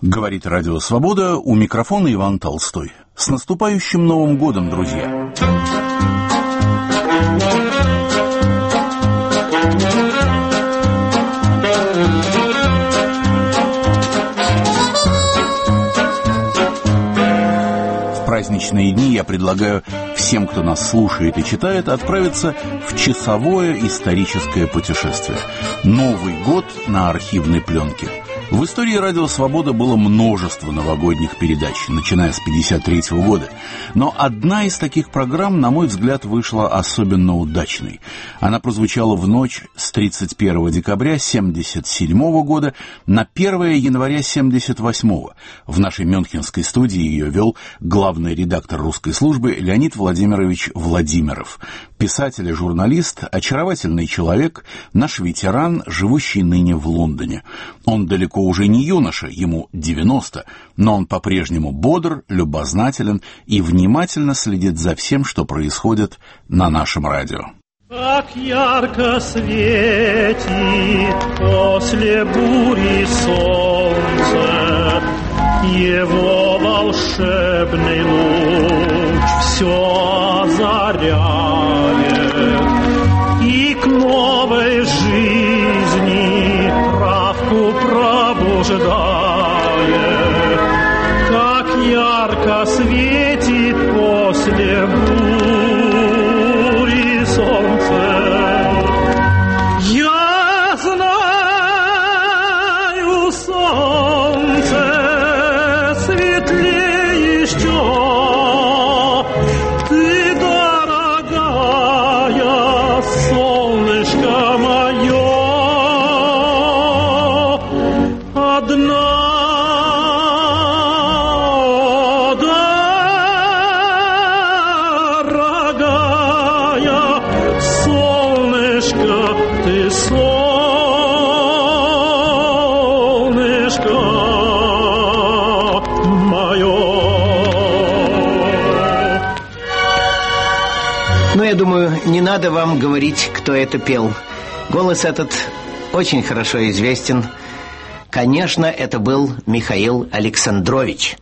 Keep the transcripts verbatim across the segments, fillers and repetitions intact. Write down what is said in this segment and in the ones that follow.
Говорит Радио Свобода, у микрофона Иван Толстой. С наступающим Новым годом, друзья! В праздничные дни я предлагаю всем, кто нас слушает и читает, отправиться в часовое историческое путешествие. Новый год на архивной пленке. В истории Радио Свобода было множество новогодних передач, начиная с пятьдесят третьего года. Но одна из таких программ, на мой взгляд, вышла особенно удачной. Она прозвучала в ночь с тридцать первого декабря семьдесят седьмого года на первое января семьдесят восьмого. В нашей мюнхенской студии ее вел главный редактор русской службы Леонид Владимирович Владимиров. Писатель и журналист, очаровательный человек, наш ветеран, живущий ныне в Лондоне. Он далеко уже не юноша, ему девяносто, но он по-прежнему бодр, любознателен и внимательно следит за всем, что происходит на нашем радио. Как ярко светит после бури солнце, его волшебный луч все озаряет, и к новой жизни травку пробуждает. Как ярко светит после бури солнце. Я знаю, солнце светлее еще. Ты, дорогая, солнышко мое, одна. Я думаю, не надо вам говорить, кто это пел. Голос этот очень хорошо известен. Конечно, это был Михаил Александрович.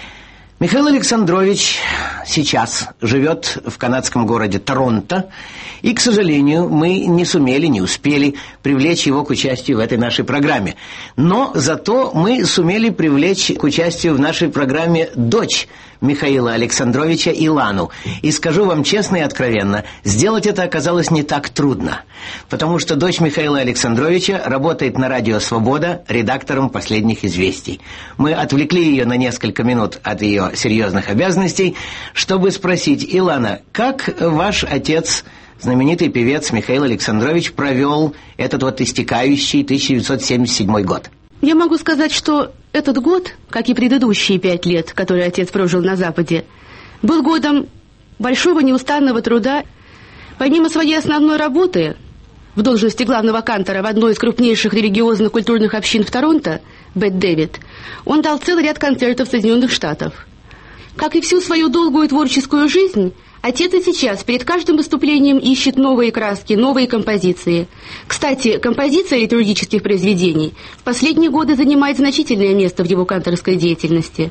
Михаил Александрович сейчас живет в канадском городе Торонто, и, к сожалению, мы не сумели, не успели привлечь его к участию в этой нашей программе. Но зато мы сумели привлечь к участию в нашей программе дочь Михаила Александровича, Илану. И скажу вам честно и откровенно, сделать это оказалось не так трудно, потому что дочь Михаила Александровича работает на Радио Свобода редактором «Последних известий». Мы отвлекли ее на несколько минут от ее серьезных обязанностей, чтобы спросить: Илана, как ваш отец, знаменитый певец Михаил Александрович, провел этот вот истекающий тысяча девятьсот семьдесят седьмой год? Я могу сказать, что этот год, как и предыдущие пять лет, которые отец прожил на Западе, был годом большого неустанного труда. Помимо своей основной работы в должности главного кантора в одной из крупнейших религиозных культурных общин в Торонто, Бет Дэвид, он дал целый ряд концертов в Соединенных Штатах. Как и всю свою долгую творческую жизнь, отец и сейчас перед каждым выступлением ищет новые краски, новые композиции. Кстати, композиция литургических произведений в последние годы занимает значительное место в его канторской деятельности.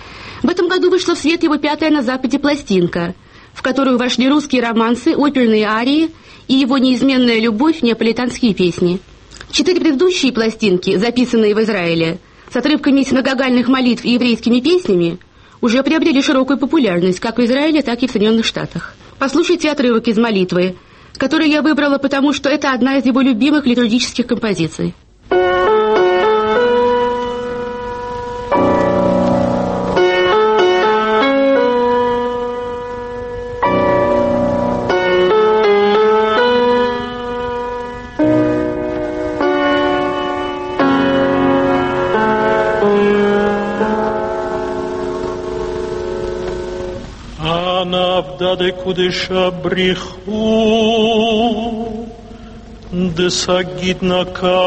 В этом году вышла в свет его пятая на Западе пластинка, в которую вошли русские романсы, оперные арии и его неизменная любовь, неаполитанские песни. Четыре предыдущие пластинки, записанные в Израиле, с отрывками из многогальных молитв и еврейскими песнями, уже приобрели широкую популярность как в Израиле, так и в Соединенных Штатах. Послушайте отрывок из молитвы, который я выбрала, потому что это одна из его любимых литургических композиций. de kudisha brichu de sagidna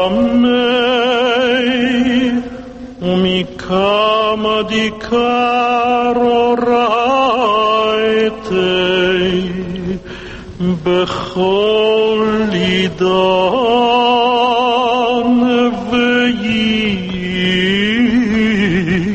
kamnei umikama dikaro raitei bechol lidan veyi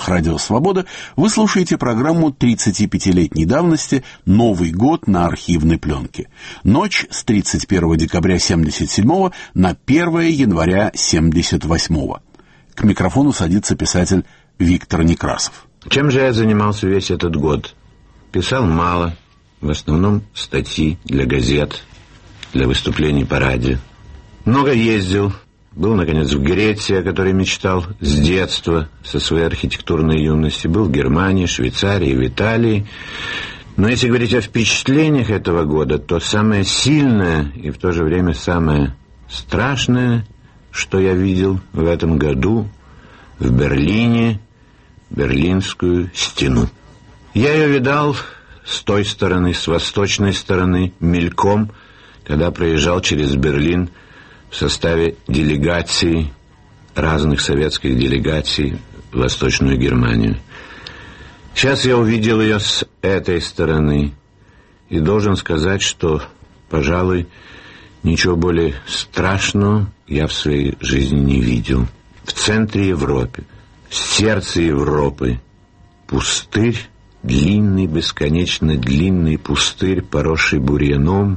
волнах Радио Свобода вы слушаете программу тридцатипятилетней давности «Новый год на архивной пленке». Ночь с тридцать первого декабря семьдесят седьмого на первое января семьдесят восьмого. К микрофону садится писатель Виктор Некрасов. Чем же я занимался весь этот год? Писал мало, в основном статьи для газет, для выступлений по радио. Много ездил. Был, наконец, в Греции, о которой мечтал с детства, со своей архитектурной юности. Был в Германии, Швейцарии, в Италии. Но если говорить о впечатлениях этого года, то самое сильное и в то же время самое страшное, что я видел в этом году в Берлине, Берлинскую стену. Я ее видал с той стороны, с восточной стороны, мельком, когда проезжал через Берлин в составе делегаций, разных советских делегаций в Восточную Германию. Сейчас я увидел ее с этой стороны и должен сказать, что, пожалуй, ничего более страшного я в своей жизни не видел. В центре Европы, в сердце Европы, пустырь, длинный, бесконечно длинный пустырь, поросший бурьяном,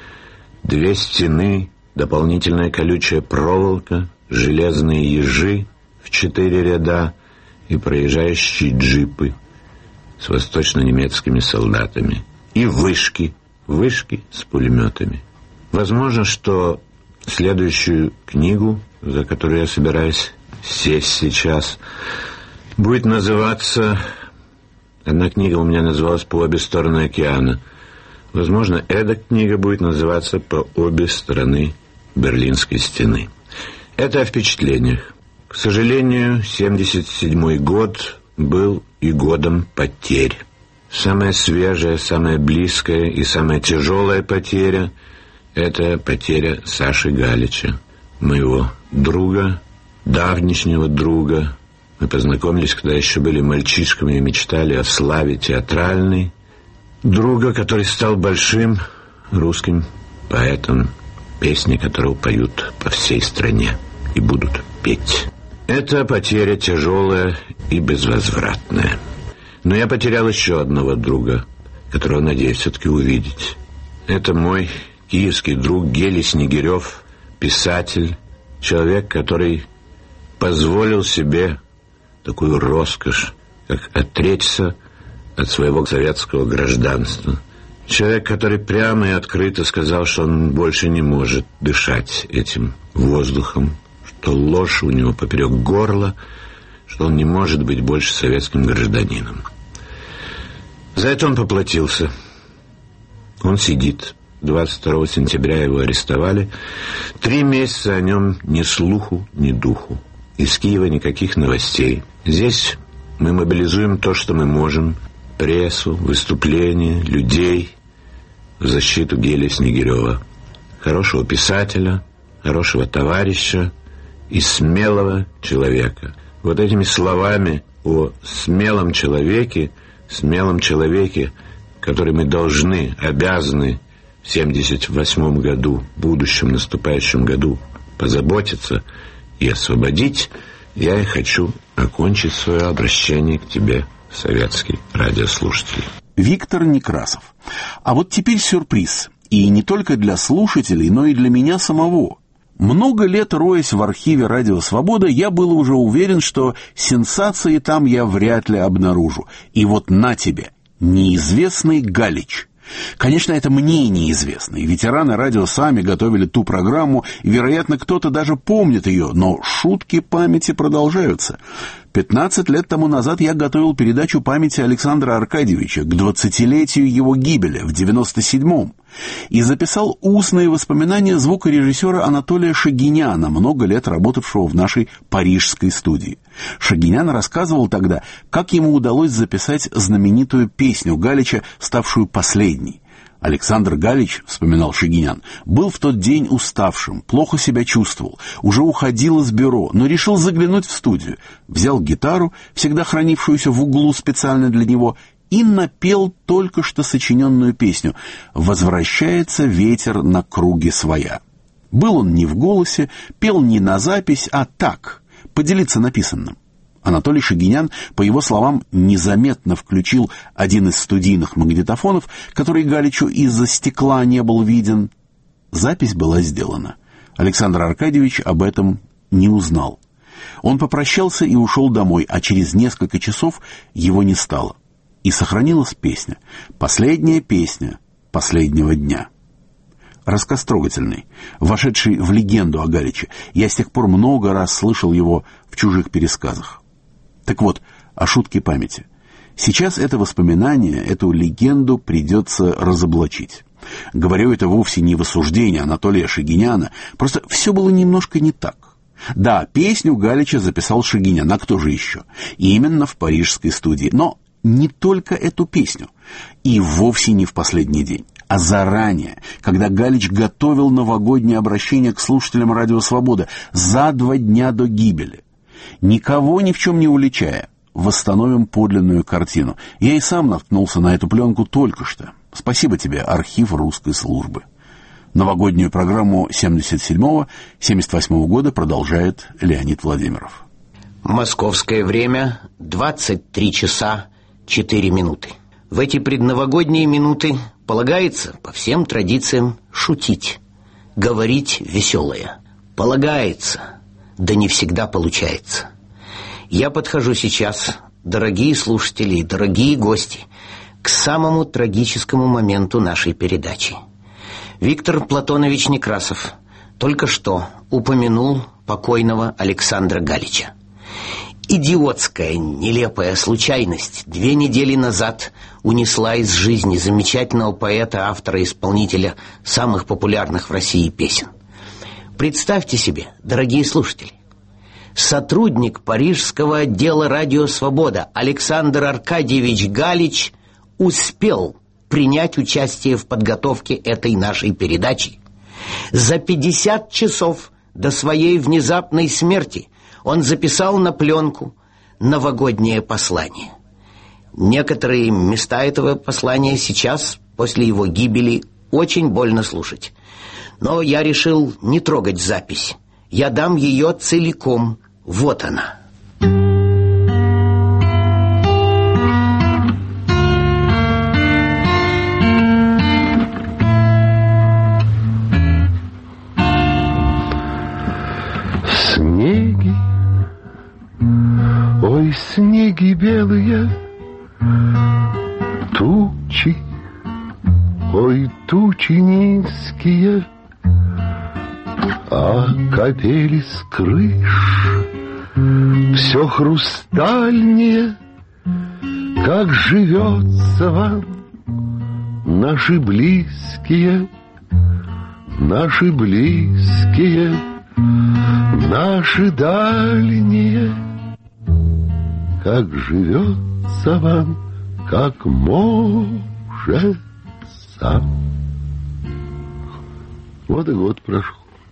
две стены, дополнительная колючая проволока, железные ежи в четыре ряда и проезжающие джипы с восточно-немецкими солдатами. И вышки, вышки с пулеметами. Возможно, что следующую книгу, за которую я собираюсь сесть сейчас, будет называться... Одна книга у меня называлась «По обе стороны океана». Возможно, эта книга будет называться «По обе стороны Берлинской стены». Это о впечатлениях. К сожалению, семьдесят седьмой год был и годом потерь. Самая свежая, самая близкая и самая тяжелая потеря — это потеря Саши Галича, моего друга, давнишнего друга. Мы познакомились, когда еще были мальчишками и мечтали о славе театральной. Друга, который стал большим русским поэтом, песни которого поют по всей стране и будут петь. Это потеря тяжелая и безвозвратная. Но я потерял еще одного друга, которого надеюсь все-таки увидеть. Это мой киевский друг Гелий Снегирев, писатель, человек, который позволил себе такую роскошь, как отречься от своего советского гражданства. Человек, который прямо и открыто сказал, что он больше не может дышать этим воздухом, что ложь у него поперек горла, что он не может быть больше советским гражданином. За это он поплатился. Он сидит. двадцать второго сентября его арестовали. Три месяца о нем ни слуху, ни духу. Из Киева никаких новостей. Здесь мы мобилизуем то, что мы можем. Прессу, выступления, людей в защиту Гелия Снегирева. Хорошего писателя, хорошего товарища и смелого человека. Вот этими словами о смелом человеке, смелом человеке, который мы должны, обязаны в семьдесят восьмом году, в будущем наступающем году позаботиться и освободить, я и хочу окончить свое обращение к тебе, советский радиослушатель. Виктор Некрасов. А вот теперь сюрприз. И не только для слушателей, но и для меня самого. Много лет роясь в архиве «Радио Свобода», я был уже уверен, что сенсации там я вряд ли обнаружу. И вот на тебе, неизвестный Галич. Конечно, это мне неизвестно, и ветераны радио сами готовили ту программу, и, вероятно, кто-то даже помнит ее, но шутки памяти продолжаются. Пятнадцать лет тому назад я готовил передачу памяти Александра Аркадьевича к двадцатилетию его гибели в девяносто седьмом и записал устные воспоминания звукорежиссера Анатолия Шагиняна, много лет работавшего в нашей парижской студии. Шагинян рассказывал тогда, как ему удалось записать знаменитую песню Галича, ставшую последней. Александр Галич, вспоминал Шагинян, был в тот день уставшим, плохо себя чувствовал, уже уходил из бюро, но решил заглянуть в студию, взял гитару, всегда хранившуюся в углу специально для него, и напел только что сочиненную песню «Возвращается ветер на круге своя». Был он не в голосе, пел не на запись, а так, поделиться написанным. Анатолий Шагинян, по его словам, незаметно включил один из студийных магнитофонов, который Галичу из-за стекла не был виден. Запись была сделана. Александр Аркадьевич об этом не узнал. Он попрощался и ушел домой, а через несколько часов его не стало. И сохранилась песня. Последняя песня последнего дня. Рассказ трогательный, вошедший в легенду о Галиче. Я с тех пор много раз слышал его в чужих пересказах. Так вот, о шутке памяти. Сейчас это воспоминание, эту легенду придется разоблачить. Говорю это вовсе не в осуждении Анатолия Шагиняна, просто все было немножко не так. Да, песню Галича записал Шагинян, а кто же еще? Именно в парижской студии. Но не только эту песню. И вовсе не в последний день, а заранее, когда Галич готовил новогоднее обращение к слушателям «Радио Свобода» за два дня до гибели. Никого ни в чем не уличая, восстановим подлинную картину. Я и сам наткнулся на эту пленку только что. Спасибо тебе, архив русской службы. Новогоднюю программу семьдесят седьмого — семьдесят восьмого года продолжает Леонид Владимиров. Московское время двадцать три часа четыре минуты. В эти предновогодние минуты полагается, по всем традициям, шутить, говорить веселое. Полагается, да не всегда получается. Я подхожу сейчас, дорогие слушатели и дорогие гости, к самому трагическому моменту нашей передачи. Виктор Платонович Некрасов только что упомянул покойного Александра Галича. Идиотская, нелепая случайность две недели назад унесла из жизни замечательного поэта, автора, исполнителя самых популярных в России песен. Представьте себе, дорогие слушатели, сотрудник парижского отдела «Радио Свобода» Александр Аркадьевич Галич успел принять участие в подготовке этой нашей передачи. За пятьдесят часов до своей внезапной смерти он записал на пленку новогоднее послание. Некоторые места этого послания сейчас, после его гибели, очень больно слушать. Но я решил не трогать запись. Я дам ее целиком. Вот она. Снеги, ой, снеги белые, тучи, ой, тучи низкие, а капели с крыш все хрустальнее. Как живется вам, наши близкие, наши близкие, наши дальние? Как живется вам, как может сам. Вот и год прошел.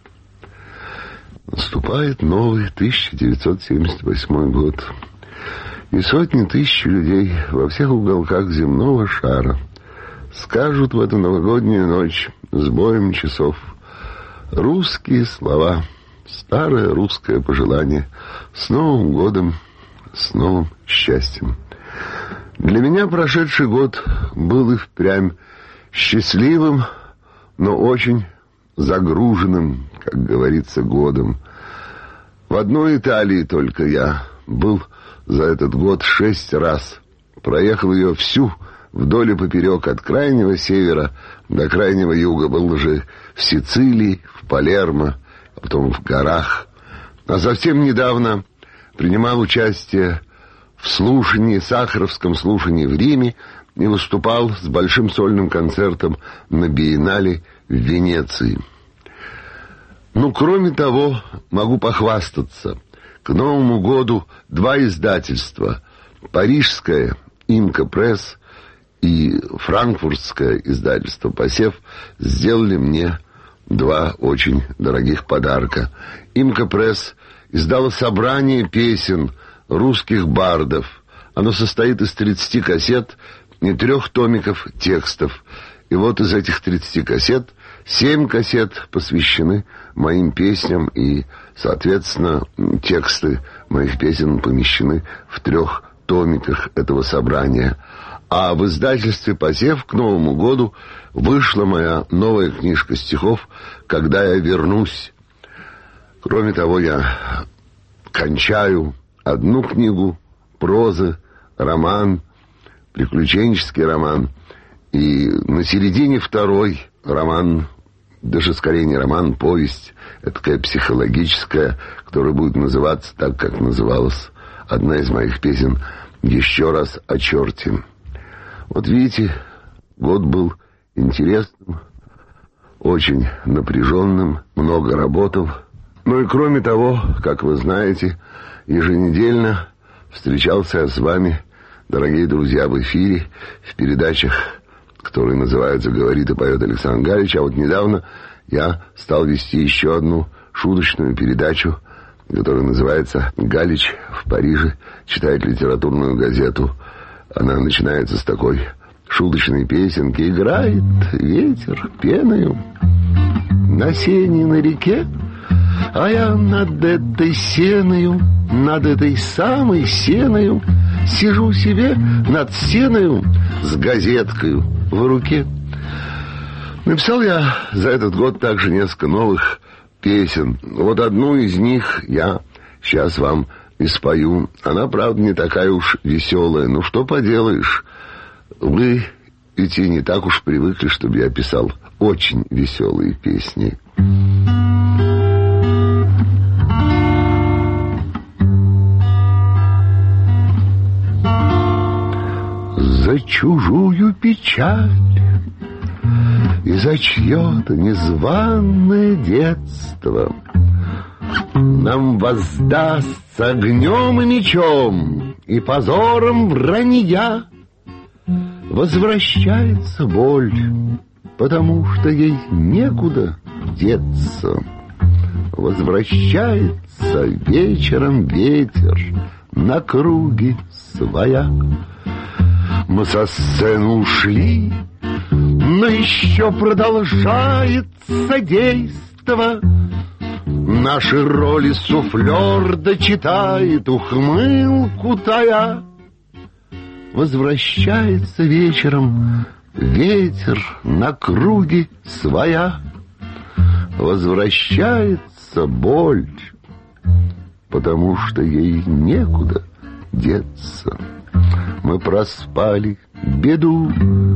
Наступает новый тысяча девятьсот семьдесят восьмой год. И сотни тысяч людей во всех уголках земного шара скажут в эту новогоднюю ночь с боем часов русские слова, старое русское пожелание: с Новым годом, с новым счастьем. Для меня прошедший год был и впрямь счастливым, но очень загруженным, как говорится, годом. В одной Италии только я был за этот год шесть раз. Проехал ее всю, вдоль и поперек, от крайнего севера до крайнего юга. Был уже в Сицилии, в Палермо, а потом в горах. А совсем недавно принимал участие в слушании, сахаровском слушании в Риме и выступал с большим сольным концертом на биеннале в Венеции. Ну, кроме того, могу похвастаться. К Новому году два издательства: парижское «Имка Пресс» и франкфуртское издательство «Посев» сделали мне два очень дорогих подарка. «Имка Пресс» издала собрание песен русских бардов. Оно состоит из тридцати кассет и трех томиков текстов. И вот из этих тридцати кассет семь кассет посвящены моим песням, и, соответственно, тексты моих песен помещены в трех томиках этого собрания. А в издательстве «Посев» к Новому году вышла моя новая книжка стихов «Когда я вернусь». Кроме того, я кончаю одну книгу прозы, роман, приключенческий роман, и на середине второй роман, даже скорее не роман, повесть, это такая психологическая, которая будет называться так, как называлась одна из моих песен «Еще раз о черте». Вот видите, год был интересным, очень напряженным, много работал. Ну и кроме того, как вы знаете, еженедельно встречался я с вами, дорогие друзья, в эфире, в передачах, которые называются «Говорит и поет Александр Галич». А вот недавно я стал вести еще одну шуточную передачу, которая называется «Галич в Париже читает литературную газету». Она начинается с такой шуточной песенки. Играет ветер пеною на сене на реке, а я над этой сеною, над этой самой сеною сижу себе над сеною с газеткою в руке. Написал я за этот год также несколько новых песен. Вот одну из них я сейчас вам и спою. Она, правда, не такая уж веселая. Ну, что поделаешь? Вы ведь и не так уж привыкли, чтобы я писал очень веселые песни. За чужую печаль и за чье-то незваное детство нам воздастся огнем и мечом и позором вранья. Возвращается боль, потому что ей некуда деться. Возвращается вечером ветер на круги своя. Мы со сцены ушли, но еще продолжается действо. Наши роли суфлер дочитает, ухмылку тая. Возвращается вечером ветер на круги своя. Возвращается боль, потому что ей некуда деться. Мы проспали беду,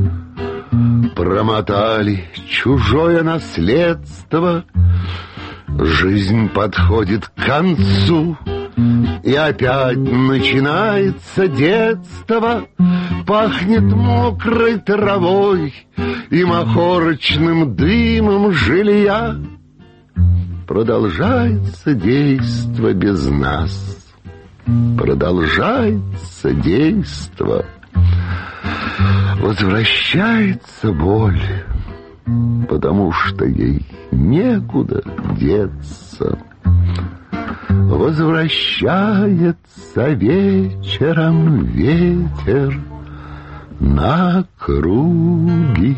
промотали чужое наследство. Жизнь подходит к концу, и опять начинается детство. Пахнет мокрой травой и махорочным дымом жилья. Продолжается действо без нас. Продолжается действо. Возвращается боль, потому что ей некуда деться. Возвращается вечером ветер на круги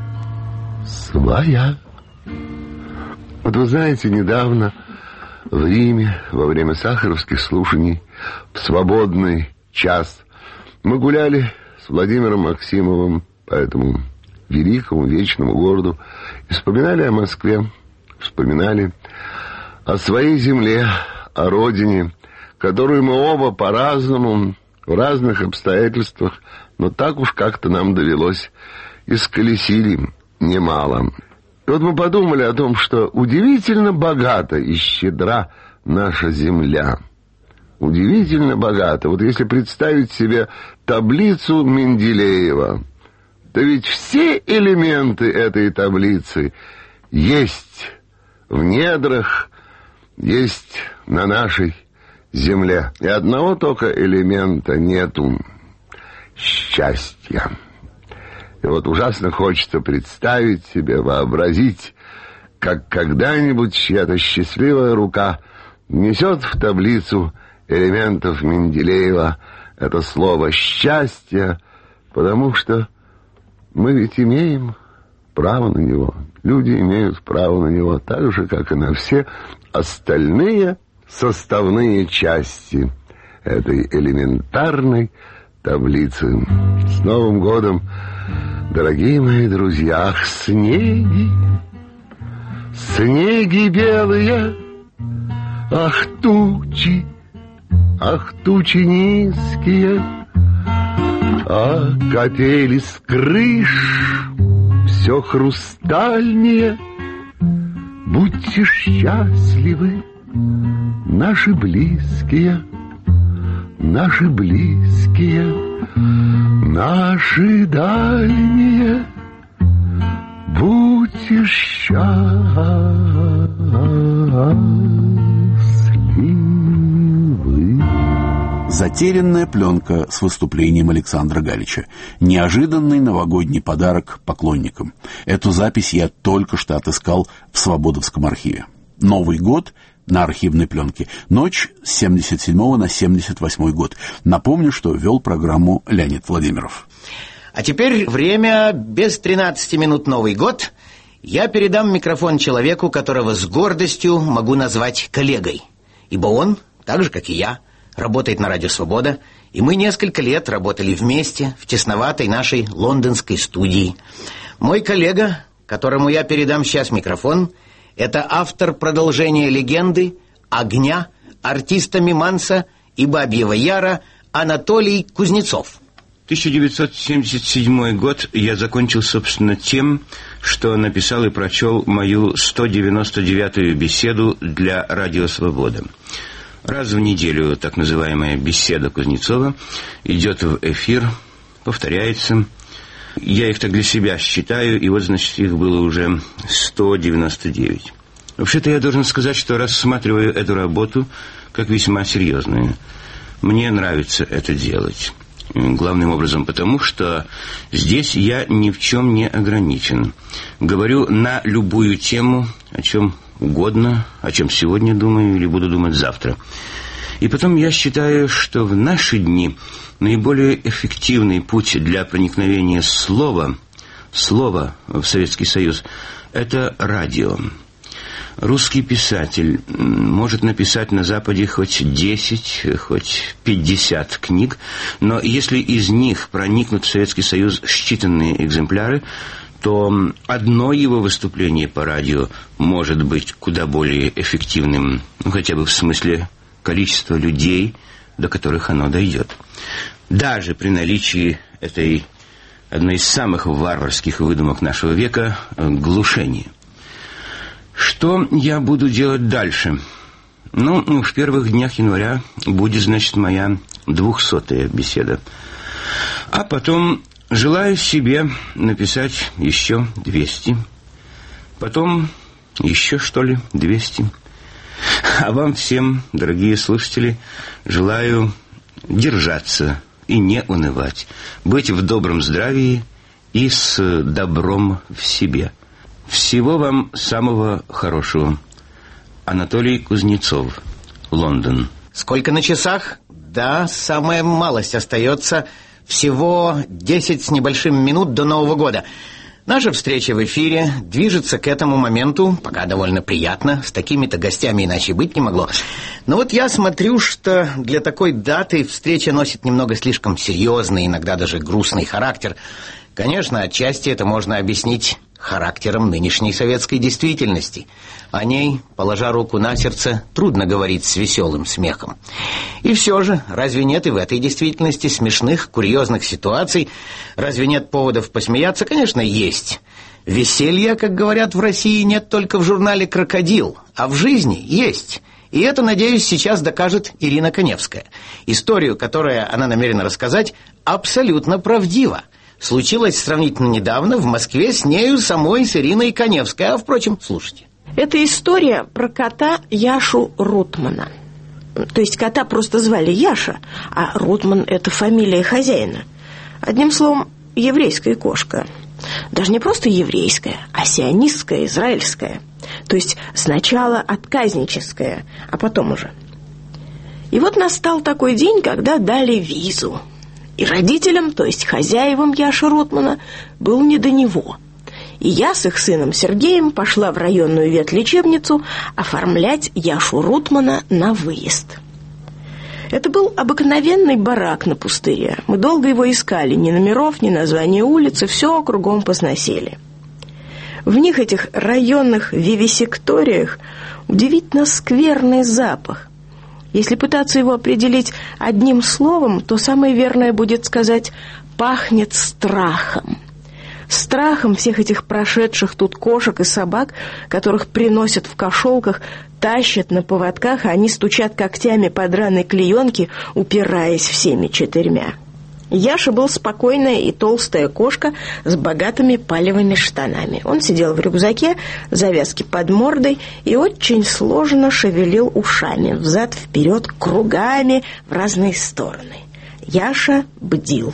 своя. Вот вы знаете, недавно в Риме во время сахаровских слушаний в свободный час мы гуляли с Владимиром Максимовым по этому великому вечному городу и вспоминали о Москве, вспоминали о своей земле, о родине, которую мы оба по-разному, в разных обстоятельствах, но так уж как-то нам довелось, исколесили немало. И вот мы подумали о том, что удивительно богата и щедра наша земля. Удивительно богата. Вот если представить себе таблицу Менделеева, то ведь все элементы этой таблицы есть в недрах, есть на нашей земле. И одного только элемента нету — счастья. И вот ужасно хочется представить себе, вообразить, как когда-нибудь чья-то счастливая рука внесет в таблицу элементов Менделеева это слово «счастье», потому что мы ведь имеем право на него. Люди имеют право на него так же, как и на все остальные составные части этой элементарной таблицы. С Новым годом, дорогие мои друзья! Ах, снеги, снеги белые, ах, тучи, ах, тучи низкие, а капели с крыш все хрустальнее. Будьте счастливы, наши близкие, наши близкие, наши дальние. Будьте счастливы. Затерянная пленка с выступлением Александра Галича. Неожиданный новогодний подарок поклонникам. Эту запись я только что отыскал в Свободовском архиве. Новый год на архивной пленке. Ночь с семьдесят седьмого на семьдесят восьмой год. Напомню, что вел программу Леонид Владимиров. А теперь время без тринадцати минут Новый год. Я передам микрофон человеку, которого с гордостью могу назвать коллегой. Ибо он, так же, как и я, работает на Радио Свобода, и мы несколько лет работали вместе в тесноватой нашей лондонской студии. Мой коллега, которому я передам сейчас микрофон, это автор продолжения легенды «Огня», артиста Миманса и Бабьего Яра Анатолий Кузнецов. тысяча девятьсот семьдесят седьмой год я закончил, собственно, тем, что написал и прочел мою сто девяносто девятую беседу для Радио Свобода. Раз в неделю так называемая беседа Кузнецова идет в эфир, повторяется. Я их так для себя считаю, и вот, значит, их было уже сто девяносто девять. Вообще-то я должен сказать, что рассматриваю эту работу как весьма серьезную. Мне нравится это делать. Главным образом потому, что здесь я ни в чем не ограничен. Говорю на любую тему, о чем угодно, о чем сегодня думаю или буду думать завтра. И потом я считаю, что в наши дни наиболее эффективный путь для проникновения слова, слова в Советский Союз – это радио. Русский писатель может написать на Западе хоть десять, хоть пятьдесят книг, но если из них проникнут в Советский Союз считанные экземпляры, то одно его выступление по радио может быть куда более эффективным, ну, хотя бы в смысле количества людей, до которых оно дойдет. Даже при наличии этой одной из самых варварских выдумок нашего века – глушения. Что я буду делать дальше? Ну, в первых днях января будет, значит, моя двухсотая беседа. А потом желаю себе написать еще двести. Потом еще, что ли, двести. А вам всем, дорогие слушатели, желаю держаться и не унывать, быть в добром здравии и с добром в себе. Всего вам самого хорошего. Анатолий Кузнецов, Лондон. Сколько на часах? Да, самая малость остается. Всего десять с небольшим минут до Нового года. Наша встреча в эфире движется к этому моменту, пока довольно приятно. С такими-то гостями иначе быть не могло. Но вот я смотрю, что для такой даты встреча носит немного слишком серьезный, иногда даже грустный характер. Конечно, отчасти это можно объяснить характером нынешней советской действительности. О ней, положа руку на сердце, трудно говорить с веселым смехом. И все же, разве нет и в этой действительности смешных, курьезных ситуаций? Разве нет поводов посмеяться? Конечно, есть. Веселья, как говорят в России, нет только в журнале «Крокодил», а в жизни есть. И это, надеюсь, сейчас докажет Ирина Коневская. Историю, которую она намерена рассказать, абсолютно правдива. Случилось сравнительно недавно в Москве с нею самой, с Ириной Коневской. А, впрочем, слушайте. Это история про кота Яшу Ротмана. То есть кота просто звали Яша, а Ротман – это фамилия хозяина. Одним словом, еврейская кошка. Даже не просто еврейская, а сионистская, израильская. То есть сначала отказническая, а потом уже. И вот настал такой день, когда дали визу. И родителям, то есть хозяевам Яши Ротмана, был не до него. И я с их сыном Сергеем пошла в районную ветлечебницу оформлять Яшу Рутмана на выезд. Это был обыкновенный барак на пустыре. Мы долго его искали, ни номеров, ни названия улицы, все кругом посносили. В них, этих районных вивисекториях, удивительно скверный запах. Если пытаться его определить одним словом, то самое верное будет сказать «пахнет страхом». Страхом всех этих прошедших тут кошек и собак, которых приносят в кошелках, тащат на поводках, а они стучат когтями по драной клеенке, упираясь всеми четырьмя. Яша был спокойная и толстая кошка с богатыми палевыми штанами. Он сидел в рюкзаке, завязки под мордой, и очень сложно шевелил ушами, взад-вперед, кругами, в разные стороны. Яша бдил.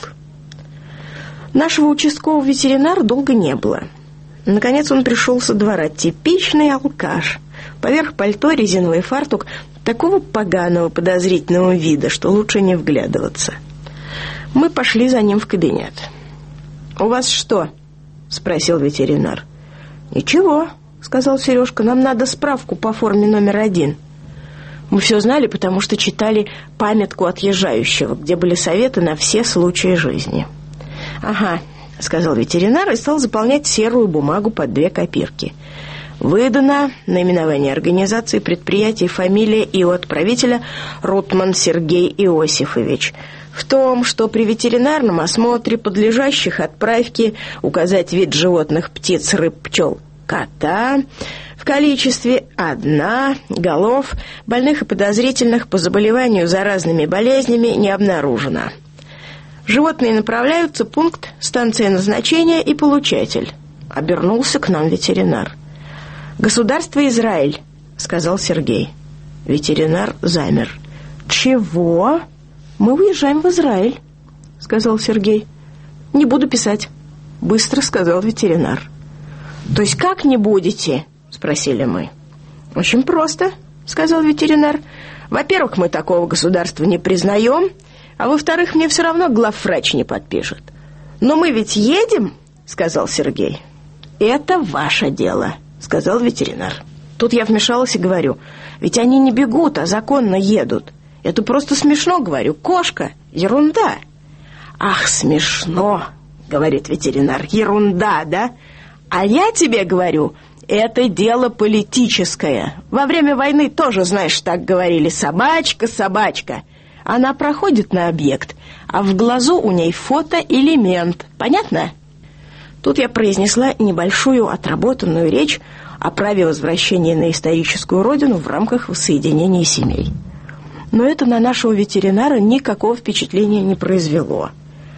Нашего участкового ветеринара долго не было. Наконец он пришел со двора. Типичный алкаш. Поверх пальто резиновый фартук такого поганого подозрительного вида, что лучше не вглядываться. Мы пошли за ним в кабинет. «У вас что?» — спросил ветеринар. «Ничего», — сказал Сережка, — «нам надо справку по форме номер один». Мы все знали, потому что читали памятку отъезжающего, где были советы на все случаи жизни. «Ага», — сказал ветеринар и стал заполнять серую бумагу под две копирки. Выдано наименование организации, предприятия, фамилия и у отправителя Рутман Сергей Иосифович. В том, что при ветеринарном осмотре подлежащих отправке указать вид животных, птиц, рыб, пчел, кота в количестве одна, голов, больных и подозрительных по заболеванию заразными болезнями не обнаружено. Животные направляются, пункт, станция назначения и получатель. Обернулся к нам ветеринар. «Государство Израиль», — сказал Сергей. Ветеринар замер. «Чего?» «Мы уезжаем в Израиль», — сказал Сергей. «Не буду писать», — быстро сказал ветеринар. «То есть как не будете?» — спросили мы. «Очень просто», — сказал ветеринар. «Во-первых, мы такого государства не признаем, а во-вторых, мне все равно главврач не подпишет». «Но мы ведь едем», — сказал Сергей. «Это ваше дело», — сказал ветеринар. Тут я вмешалась и говорю: «Ведь они не бегут, а законно едут. Это просто смешно, говорю, кошка, ерунда». «Ах, смешно», — говорит ветеринар, — «ерунда, да? А я тебе говорю, это дело политическое. Во время войны тоже, знаешь, так говорили: собачка, собачка. Она проходит на объект, а в глазу у ней фотоэлемент. Понятно?» Тут я произнесла небольшую отработанную речь о праве возвращения на историческую родину в рамках воссоединения семей. Но это на нашего ветеринара никакого впечатления не произвело.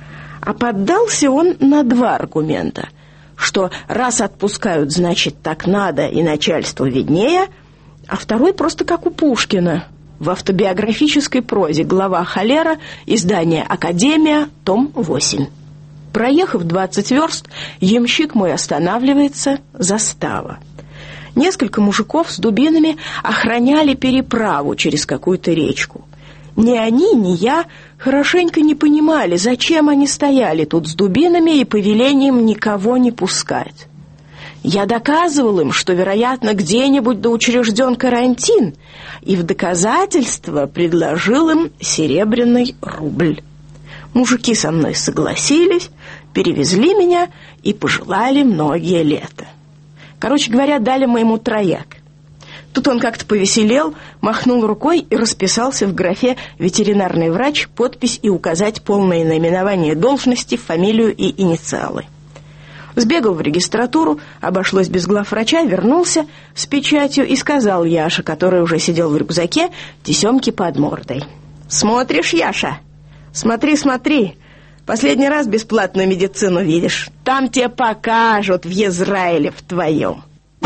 А поддался он на два аргумента: что раз отпускают, значит, так надо, и начальству виднее, а второй просто как у Пушкина в автобиографической прозе, глава «Холера», издание «Академия», том восемь. Проехав двадцать верст, ямщик мой останавливается, застава. Несколько мужиков с дубинами охраняли переправу через какую-то речку. Ни они, ни я хорошенько не понимали, зачем они стояли тут с дубинами и повелением никого не пускать. Я доказывал им, что, вероятно, где-нибудь да учрежден карантин, и в доказательство предложил им серебряный рубль. Мужики со мной согласились, перевезли меня и пожелали многие лета. Короче говоря, дали мы ему трояк. Тут он как-то повеселел, махнул рукой и расписался в графе «Ветеринарный врач», подпись и указать полное наименование должности, фамилию и инициалы. Сбегал в регистратуру, обошлось без главврача, вернулся с печатью и сказал Яше, который уже сидел в рюкзаке, тесемки под мордой: «Смотришь, Яша? Смотри, смотри, последний раз бесплатную медицину видишь. Там тебе покажут в Израиле в твоем».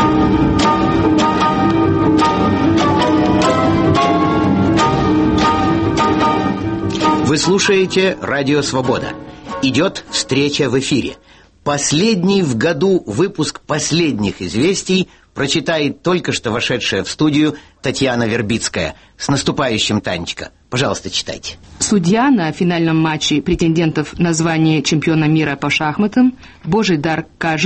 Вы слушаете «Радио Свобода». Идет встреча в эфире. Последний в году выпуск последних известий прочитает только что вошедшая в студию Татьяна Вербицкая. С наступающим, Танечка. Пожалуйста, читайте. Судья на финальном матче претендентов на звание чемпиона мира по шахматам Божидар Кажич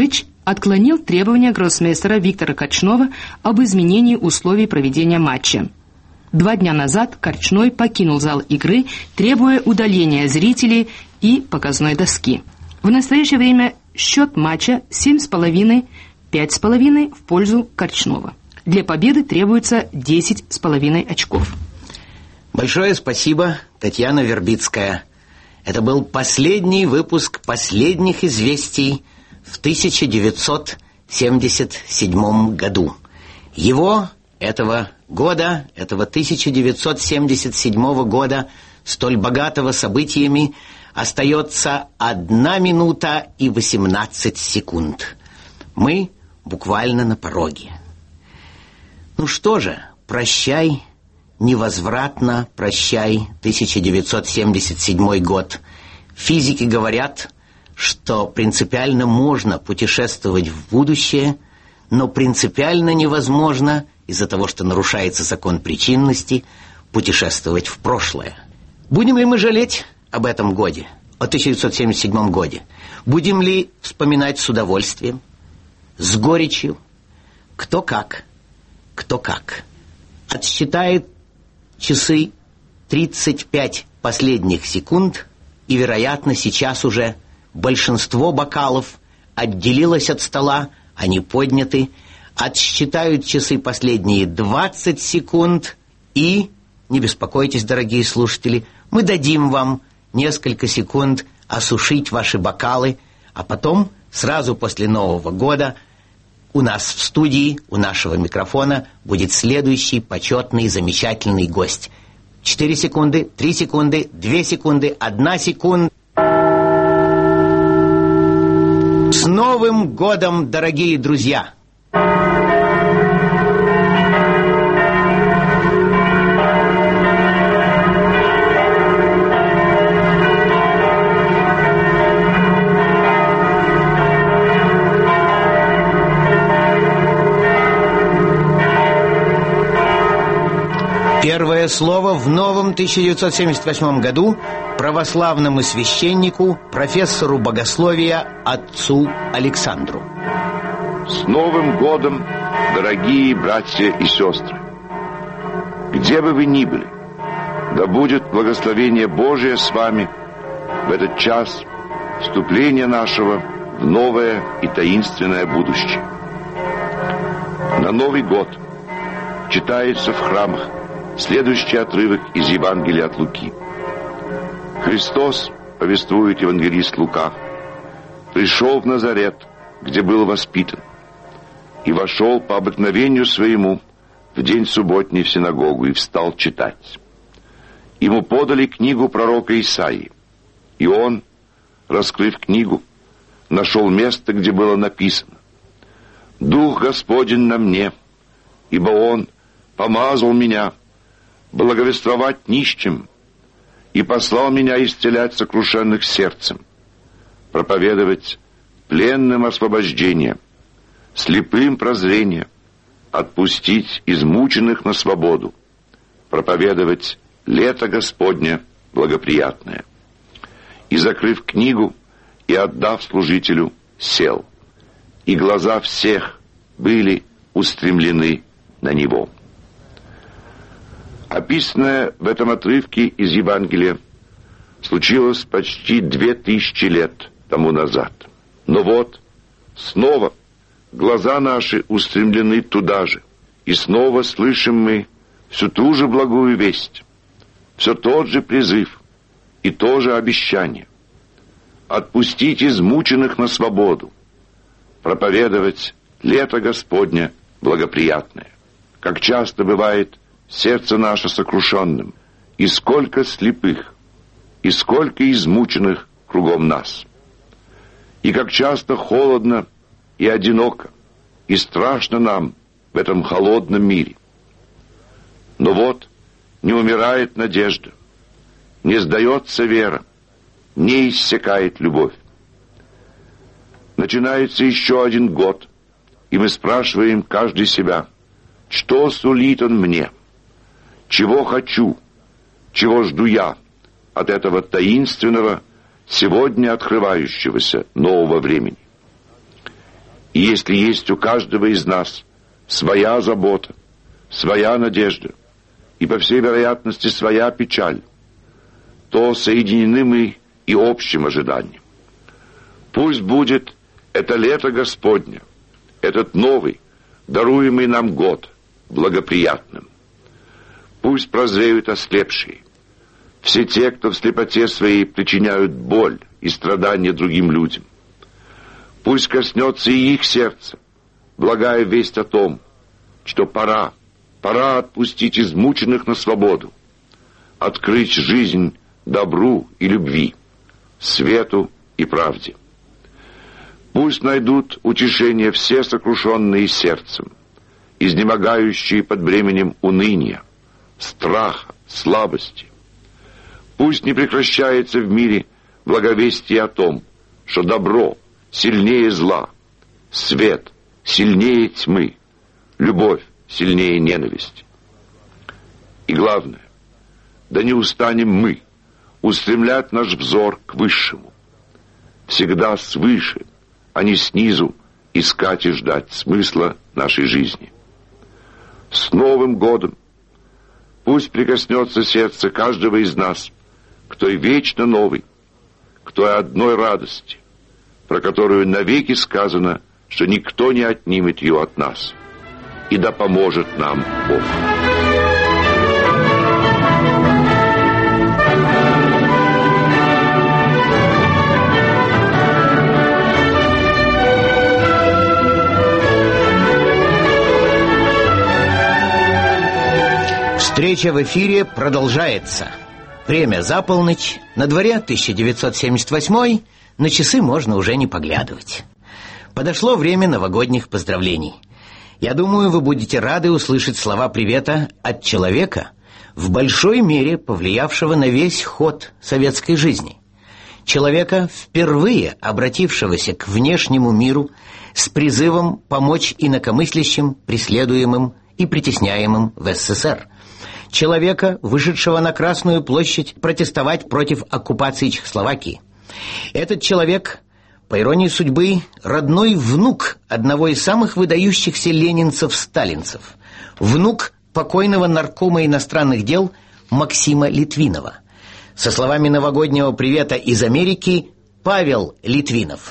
отклонил требования гроссмейстера Виктора Корчнова об изменении условий проведения матча. Два дня назад Корчной покинул зал игры, требуя удаления зрителей и показной доски. В настоящее время счет матча семь с половиной, пять с половиной в пользу Корчнова. Для победы требуется десять с половиной очков. Большое спасибо, Татьяна Вербицкая. Это был последний выпуск последних известий в тысяча девятьсот семьдесят седьмом году. Его, этого года, этого тысяча девятьсот семьдесят седьмого года, столь богатого событиями, остается одна минута и восемнадцать секунд. Мы буквально на пороге. Ну что же, прощай, невозвратно прощай, тысяча девятьсот семьдесят седьмой год. Физики говорят, что принципиально можно путешествовать в будущее, но принципиально невозможно, из-за того, что нарушается закон причинности, путешествовать в прошлое. Будем ли мы жалеть об этом годе, о тысяча девятьсот семьдесят седьмом годе? Будем ли вспоминать с удовольствием, с горечью? Кто как, кто как. Отсчитает часы тридцать пять последних секунд, и, вероятно, сейчас уже большинство бокалов отделилось от стола, они подняты. Отсчитают часы последние двадцать секунд, и, не беспокойтесь, дорогие слушатели, мы дадим вам несколько секунд осушить ваши бокалы, а потом, сразу после Нового года, у нас в студии, у нашего микрофона будет следующий почетный, замечательный гость. Четыре секунды, три секунды, две секунды, одна секунда. С Новым годом, дорогие друзья! Первое слово в новом тысяча девятьсот семьдесят восьмом году православному священнику, профессору богословия, отцу Александру. С Новым годом, дорогие братья и сестры! Где бы вы ни были, да будет благословение Божие с вами в этот час вступления нашего в новое и таинственное будущее. На Новый год читается в храмах следующий отрывок из Евангелия от Луки. Христос, повествует евангелист Лука, пришел в Назарет, где был воспитан, и вошел по обыкновению своему в день субботний в синагогу и встал читать. Ему подали книгу пророка Исаии, и он, раскрыв книгу, нашел место, где было написано: «Дух Господень на мне, ибо Он помазал меня благовествовать нищим и послал меня исцелять сокрушенных сердцем, проповедовать пленным освобождение, слепым прозрение, отпустить измученных на свободу, проповедовать лето Господне благоприятное». И, закрыв книгу и отдав служителю, сел, и глаза всех были устремлены на него. Описанное в этом отрывке из Евангелия случилось почти две тысячи лет тому назад. Но вот снова глаза наши устремлены туда же, и снова слышим мы всю ту же благую весть, все тот же призыв и то же обещание: отпустить измученных на свободу, проповедовать лето Господне благоприятное. Как часто бывает сердце наше сокрушенным, и сколько слепых, и сколько измученных кругом нас. И как часто холодно и одиноко, и страшно нам в этом холодном мире. Но вот не умирает надежда, не сдается вера, не иссякает любовь. Начинается еще один год, и мы спрашиваем каждый себя: что сулит он мне? Чего хочу, чего жду я от этого таинственного, сегодня открывающегося нового времени? И если есть у каждого из нас своя забота, своя надежда и, по всей вероятности, своя печаль, то соединены мы и общим ожиданием. Пусть будет это лето Господня, этот новый, даруемый нам год, благоприятным. Пусть прозреют ослепшие, все те, кто в слепоте своей причиняют боль и страдания другим людям. Пусть коснется и их сердце благая весть о том, что пора, пора отпустить измученных на свободу, открыть жизнь добру и любви, свету и правде. Пусть найдут утешение все сокрушенные сердцем, изнемогающие под бременем уныния, страха, слабости. Пусть не прекращается в мире благовестие о том, что добро сильнее зла, свет сильнее тьмы, любовь сильнее ненависти. И главное, да не устанем мы устремлять наш взор к высшему, всегда свыше, а не снизу искать и ждать смысла нашей жизни. С Новым годом! Пусть прикоснется сердце каждого из нас к той вечно новой, к той одной радости, про которую навеки сказано, что никто не отнимет ее от нас. И да поможет нам Бог. Встреча в эфире продолжается. Время за полночь, на дворе тысяча девятьсот семьдесят восьмой, на часы можно уже не поглядывать. Подошло время новогодних поздравлений. Я думаю, вы будете рады услышать слова привета от человека, в большой мере повлиявшего на весь ход советской жизни. Человека, впервые обратившегося к внешнему миру с призывом помочь инакомыслящим, преследуемым и притесняемым в СССР. Человека, вышедшего на Красную площадь протестовать против оккупации Чехословакии. Этот человек, по иронии судьбы, родной внук одного из самых выдающихся ленинцев-сталинцев, внук покойного наркома иностранных дел Максима Литвинова. Со словами новогоднего привета из Америки Павел Литвинов.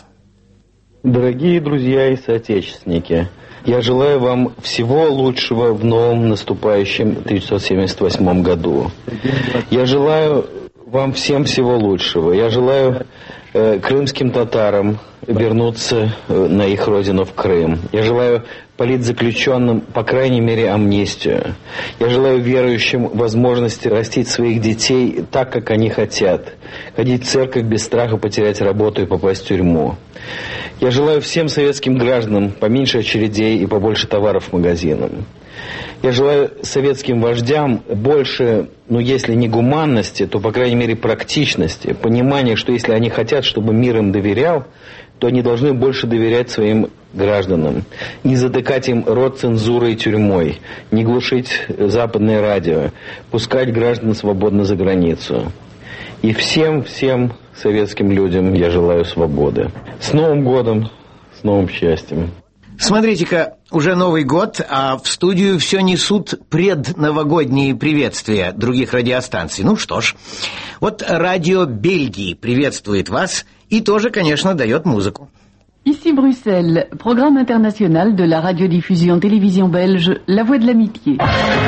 Дорогие друзья и соотечественники, я желаю вам всего лучшего в новом наступающем тысяча девятьсот семьдесят восьмом году. Я желаю вам всем всего лучшего. Я желаю э, крымским татарам вернуться э, на их родину в Крым. Я желаю политзаключенным, по крайней мере, амнистию. Я желаю верующим возможности растить своих детей так, как они хотят. Ходить в церковь без страха потерять работу и попасть в тюрьму. Я желаю всем советским гражданам поменьше очередей и побольше товаров в магазинам. Я желаю советским вождям больше, ну если не гуманности, то по крайней мере практичности, понимания, что если они хотят, чтобы мир им доверял, то они должны больше доверять своим гражданам. Не затыкать им рот цензурой и тюрьмой, не глушить западное радио, пускать граждан свободно за границу. И всем-всем советским людям я желаю свободы. С Новым годом, с новым счастьем. Смотрите-ка, уже Новый год, а в студию все несут предновогодние приветствия других радиостанций. Ну что ж, вот радио Бельгии приветствует вас и тоже, конечно, дает музыку. Ici Bruxelles, programme international de la radiodiffusion télévision belge La Voix de l'Amitié.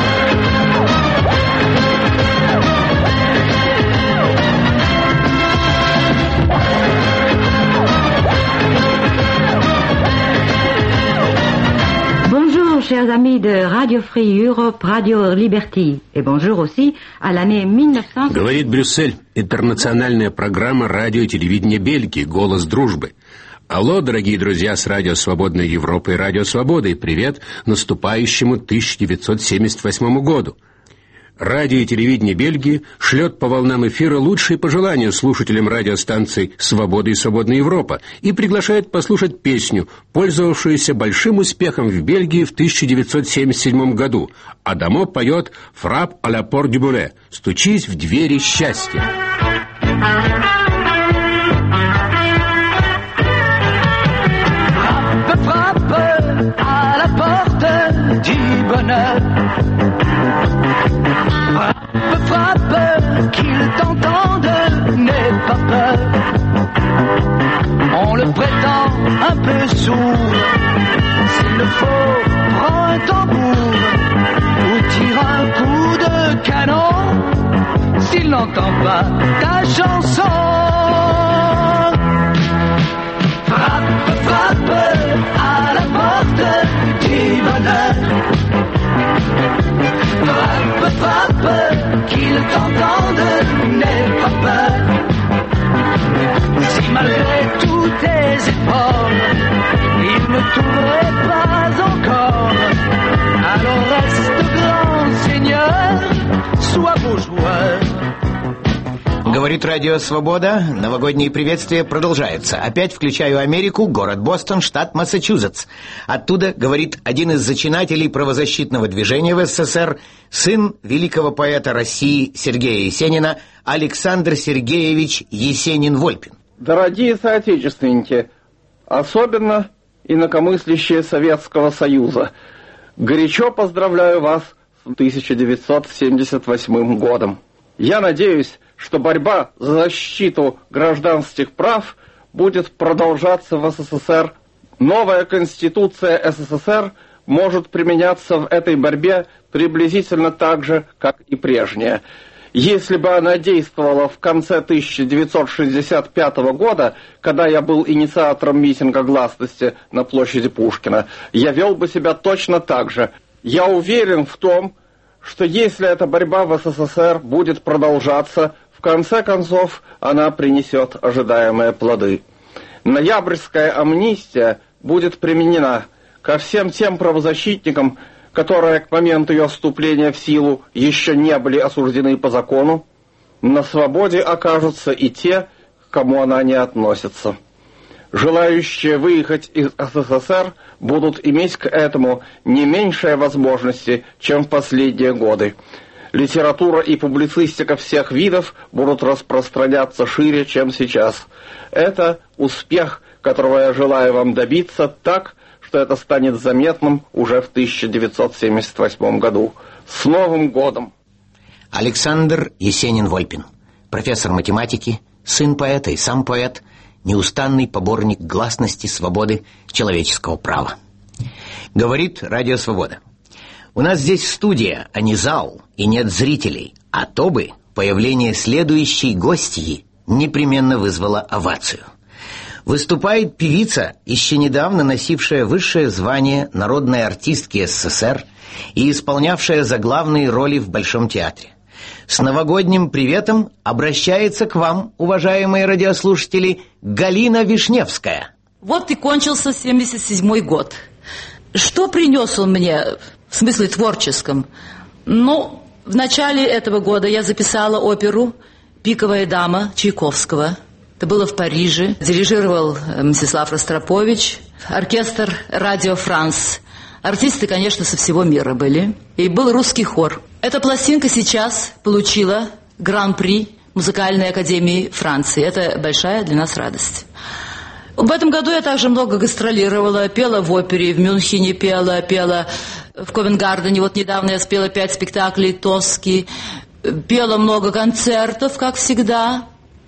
Chers amis de Radio Free Europe, Radio Liberty. Et bonjour aussi à l'année mille neuf cents... Говорит Брюссель. Интернациональная программа радио и телевидения Бельгии «Голос дружбы». Алло, дорогие друзья с Радио Свободной Европы и Радио Свободы. Привет наступающему тысяча девятьсот семьдесят восьмому году. Радио и телевидение Бельгии шлет по волнам эфира лучшие пожелания слушателям радиостанций «Свобода» и «Свободная Европа» и приглашает послушать песню, пользовавшуюся большим успехом в Бельгии в тысяча девятьсот семьдесят седьмом году. Адамо поет «Frappe à la porte du bonheur» — «Стучись в двери счастья». Frappe qu'il t'entende, n'aie pas peur. On le prétend un peu sourd. S'il le faut, prends un tambour ou tire un coup de canon. S'il n'entend pas ta chanson, frappe, frappe à la porte du bonheur. Frappe, frappe, qu'il t'entende, n'aie pas peur. Si malgré tous tes efforts, il ne trouverait pas encore, alors reste grand seigneur, sois beau joueur. Говорит Радио Свобода. Новогодние приветствия продолжаются. Опять включаю Америку, город Бостон, штат Массачусетс. Оттуда говорит один из зачинателей правозащитного движения в СССР, сын великого поэта России Сергея Есенина, Александр Сергеевич Есенин-Вольпин. Дорогие соотечественники, особенно инакомыслящие Советского Союза, горячо поздравляю вас с тысяча девятьсот семьдесят восьмым годом. Я надеюсь, что борьба за защиту гражданских прав будет продолжаться в СССР. Новая Конституция СССР может применяться в этой борьбе приблизительно так же, как и прежняя. Если бы она действовала в конце тысяча девятьсот шестьдесят пятого года, когда я был инициатором митинга гласности на площади Пушкина, я вел бы себя точно так же. Я уверен в том, что если эта борьба в СССР будет продолжаться, в конце концов она принесет ожидаемые плоды. Ноябрьская амнистия будет применена ко всем тем правозащитникам, которые к моменту ее вступления в силу еще не были осуждены по закону. На свободе окажутся и те, к кому она не относится. Желающие выехать из СССР будут иметь к этому не меньшие возможности, чем в последние годы. Литература и публицистика всех видов будут распространяться шире, чем сейчас. Это успех, которого я желаю вам добиться так, что это станет заметным уже в тысяча девятьсот семьдесят восьмом году. С Новым годом! Александр Есенин-Вольпин, профессор математики, сын поэта и сам поэт, неустанный поборник гласности, свободы, человеческого права. Говорит Радио Свобода. У нас здесь студия, а не зал, и нет зрителей, а то бы появление следующей гостьи непременно вызвало овацию. Выступает певица, еще недавно носившая высшее звание народной артистки СССР и исполнявшая заглавные роли в Большом театре. С новогодним приветом обращается к вам, уважаемые радиослушатели, Галина Вишневская. Вот и кончился семьдесят седьмой год. Что принес он мне в смысле творческом? Ну, в начале этого года я записала оперу «Пиковая дама» Чайковского. Это было в Париже. Дирижировал Мстислав Ростропович, оркестр «Радио Франс». Артисты, конечно, со всего мира были. И был русский хор. Эта пластинка сейчас получила гран-при Музыкальной академии Франции. Это большая для нас радость. В этом году я также много гастролировала. Пела в опере, в Мюнхене пела, пела в Ковенгардене. Вот недавно я спела пять спектаклей «Тоски». Пела много концертов, как всегда.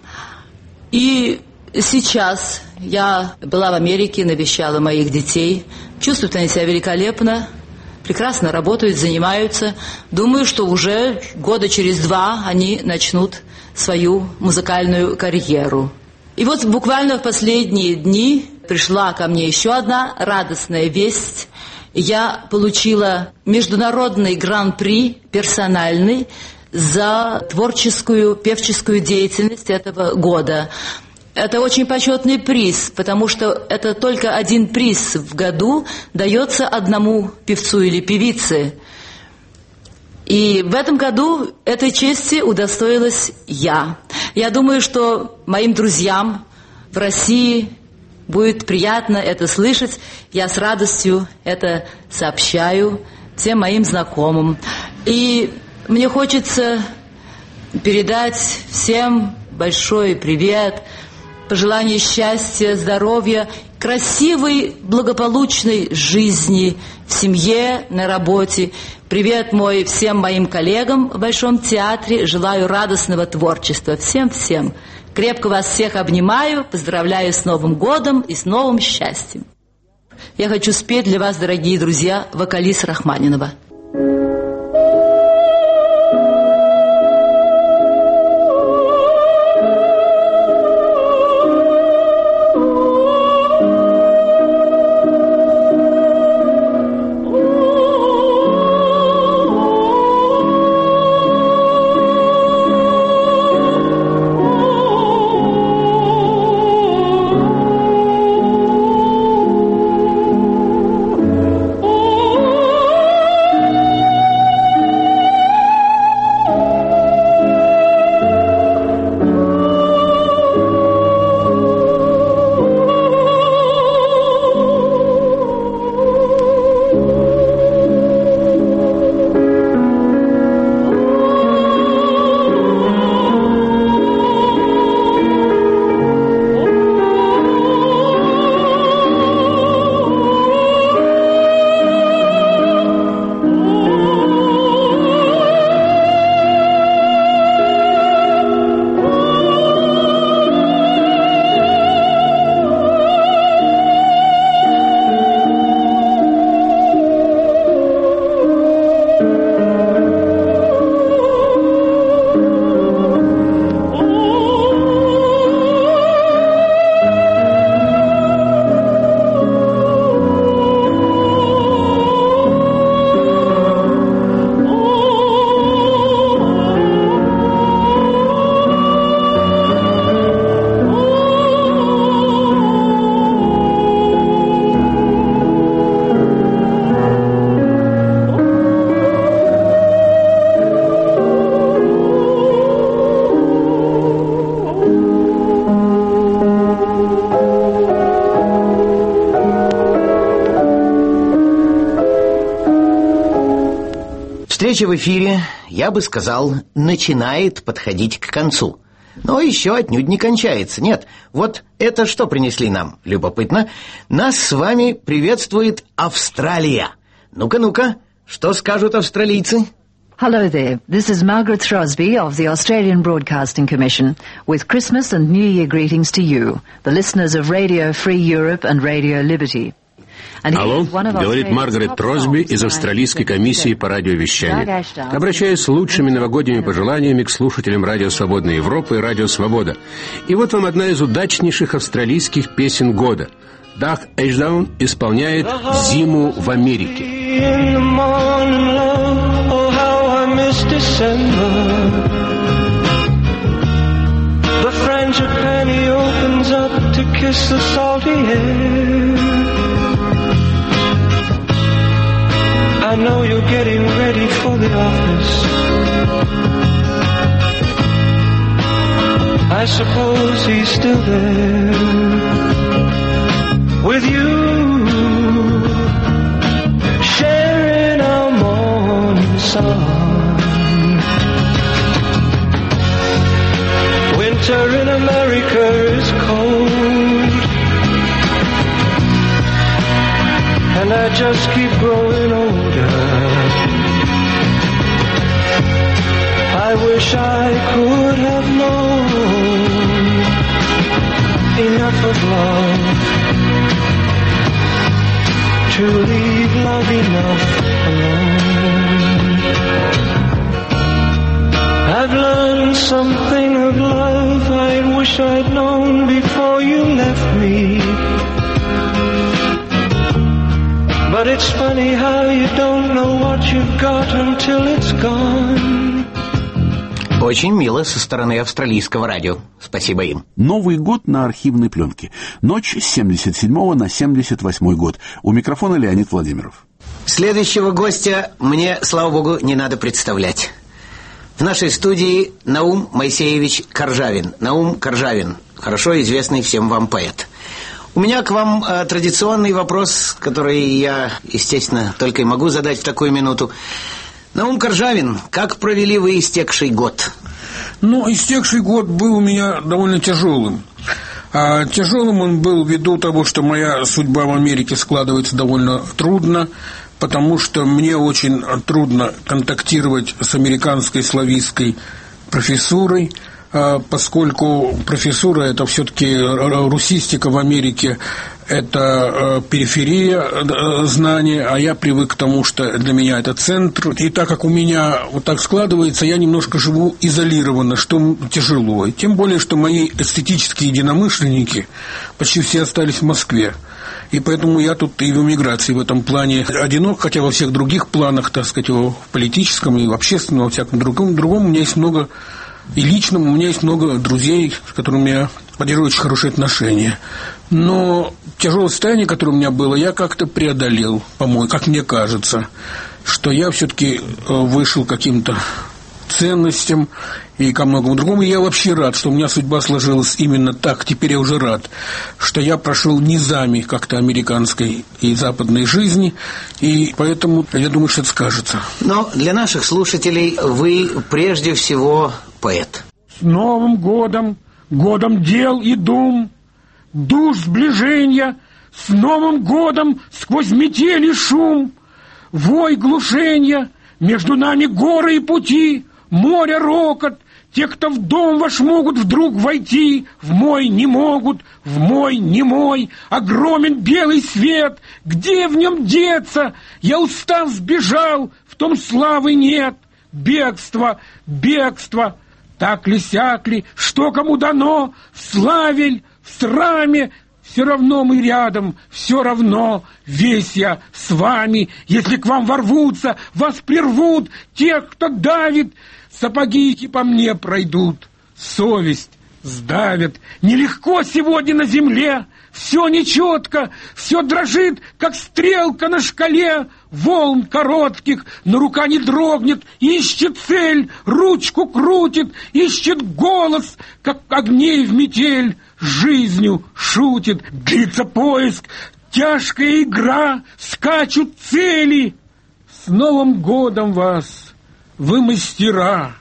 И сейчас я была в Америке, навещала моих детей. Чувствуют они себя великолепно, прекрасно работают, занимаются. Думаю, что уже года через два они начнут свою музыкальную карьеру. И вот буквально в последние дни пришла ко мне еще одна радостная весть. Я получила международный гран-при персональный за творческую, певческую деятельность этого года. Это очень почетный приз, потому что это только один приз в году дается одному певцу или певице. И в этом году этой чести удостоилась я. Я думаю, что моим друзьям в России будет приятно это слышать. Я с радостью это сообщаю всем моим знакомым. И мне хочется передать всем большой привет, пожелание счастья, здоровья, красивой, благополучной жизни в семье, на работе. Привет мой всем моим коллегам в Большом театре. Желаю радостного творчества. Всем-всем. Крепко вас всех обнимаю. Поздравляю с Новым годом и с новым счастьем. Я хочу спеть для вас, дорогие друзья, вокалист Рахманинова. Встреча в эфире, я бы сказал, начинает подходить к концу. Но еще отнюдь не кончается. Нет, вот это что принесли нам? Любопытно. Нас с вами приветствует Австралия. Ну-ка, ну-ка, что скажут австралийцы? Hello there. This is Margaret Throsby of the Australian Broadcasting Commission with Christmas and New Year greetings to you, the listeners of Radio Free Europe and Radio Liberty. Алло, говорит Маргарет Тросби из Австралийской комиссии по радиовещанию. Обращаюсь с лучшими новогодними пожеланиями к слушателям Радио Свободной Европы и Радио Свобода. И вот вам одна из удачнейших австралийских песен года. Даг Эшдаун исполняет «Зиму в Америке». I know you're getting ready for the office. I suppose he's still there with you, sharing our morning sun. Winter in America is cold, and I just keep growing older. I wish I could have known enough of love to leave love enough alone. I've learned something of love I wish I'd known before you left me. But it's funny how you don't know what you've got until it's gone. Очень мило со стороны австралийского радио. Спасибо им. Новый год на архивной пленке. Ночь с семьдесят седьмого на семьдесят восьмой год. У микрофона Леонид Владимиров. Следующего гостя мне, слава богу, не надо представлять. В нашей студии Наум Моисеевич Коржавин. Наум Коржавин, хорошо известный всем вам поэт. У меня к вам э, традиционный вопрос, который я, естественно, только и могу задать в такую минуту. Наум Коржавин, как провели вы истекший год? Ну, истекший год был у меня довольно тяжелым. А тяжелым он был ввиду того, что моя судьба в Америке складывается довольно трудно. потому что мне очень трудно контактировать с американской славистской профессурой, поскольку профессура – это все-таки русистика в Америке, это периферия знания, а я привык к тому, что для меня это центр. И так как у меня вот так складывается, я немножко живу изолированно, что тяжело. И тем более, что мои эстетические единомышленники почти все остались в Москве. И поэтому я тут и в эмиграции в этом плане одинок, хотя во всех других планах, так сказать, в политическом и в общественном, во всяком другом, другом у меня есть много, и личном у меня есть много друзей, с которыми я поддерживаю очень хорошие отношения. Но тяжелое состояние, которое у меня было, я как-то преодолел, по-моему, как мне кажется, что я все-таки вышел к каким-то ценностям и ко многому другому. И я вообще рад, что у меня судьба сложилась именно так. Теперь я уже рад, что я прошел низами как-то американской и западной жизни, и поэтому я думаю, что это скажется. Но для наших слушателей вы прежде всего поэт. С Новым годом, годом дел и дум, душ сближения, с Новым годом сквозь метель и шум, вой глушения, между нами горы и пути, море рокот, те, кто в дом ваш могут вдруг войти, в мой не могут, в мой не мой, огромен белый свет, где в нем деться? Я устав сбежал, в том славы нет, бегство, бегство, так ли, сяк ли, что кому дано, в славе ль, в сраме, все равно мы рядом, все равно весь я с вами. Если к вам ворвутся, вас прервут, тех, кто давит, сапоги и по мне пройдут, совесть сдавит. Нелегко сегодня на земле, все нечетко, все дрожит, как стрелка на шкале волн коротких, но рука не дрогнет, ищет цель, ручку крутит, ищет голос, как огней в метель, жизнью шутит. Длится поиск, тяжкая игра, скачут цели. С Новым годом вас! Вы мастера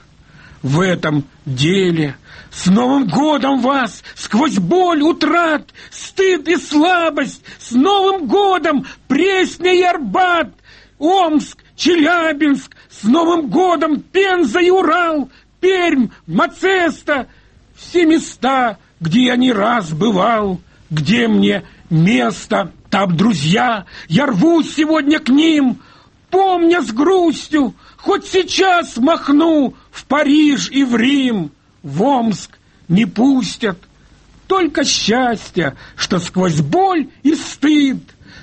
в этом деле. С Новым годом вас! Сквозь боль утрат, стыд и слабость. С Новым годом! Пресня и Арбат, Омск, Челябинск. С Новым годом! Пенза и Урал, Пермь, Мацеста. Все места, где я не раз бывал, где мне место. Там друзья, я рвусь сегодня к ним, помня с грустью, хоть сейчас махну в Париж и в Рим, в Омск не пустят. Только счастье, что сквозь боль и стыд,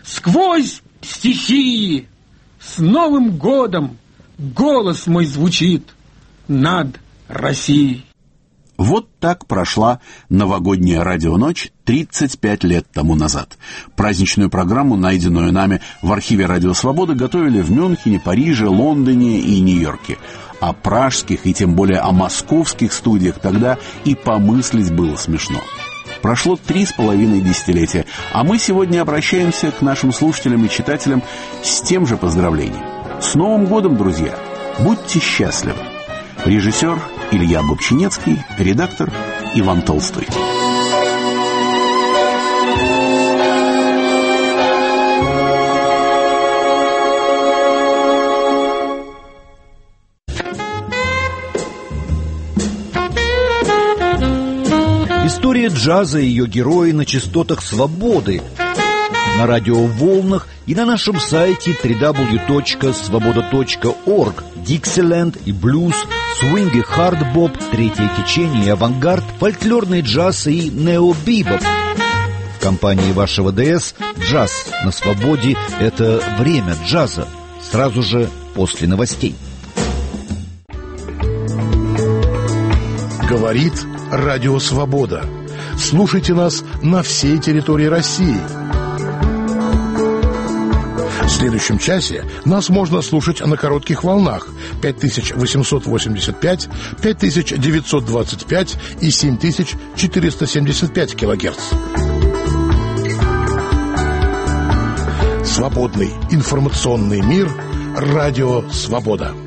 сквозь стихии, с Новым годом голос мой звучит над Россией. Вот так прошла новогодняя радионочь тридцать пять лет тому назад. Праздничную программу, найденную нами в архиве «Радио Свободы», готовили в Мюнхене, Париже, Лондоне и Нью-Йорке. О пражских и тем более о московских студиях тогда и помыслить было смешно. Прошло три с половиной десятилетия, а мы сегодня обращаемся к нашим слушателям и читателям с тем же поздравлением. С Новым годом, друзья! Будьте счастливы! Режиссер Илья Бобчинецкий, редактор Иван Толстой. История джаза и ее герои на частотах свободы, на радиоволнах и на нашем сайте дабл ю дабл ю дабл ю точка свобода точка орг. Диксиленд и блюз, свинг и хардбоп, третье течение и авангард, фольклорный джаз и нео-бибоп. В компании вашего ДС «Джаз на свободе» — это время джаза, сразу же после новостей. Говорит Радио Свобода. Слушайте нас на всей территории России. В следующем часе нас можно слушать на коротких волнах пять тысяч восемьсот восемьдесят пять, пять тысяч девятьсот двадцать пять и семь тысяч четыреста семьдесят пять килогерц. Свободный информационный мир. Радио Свобода.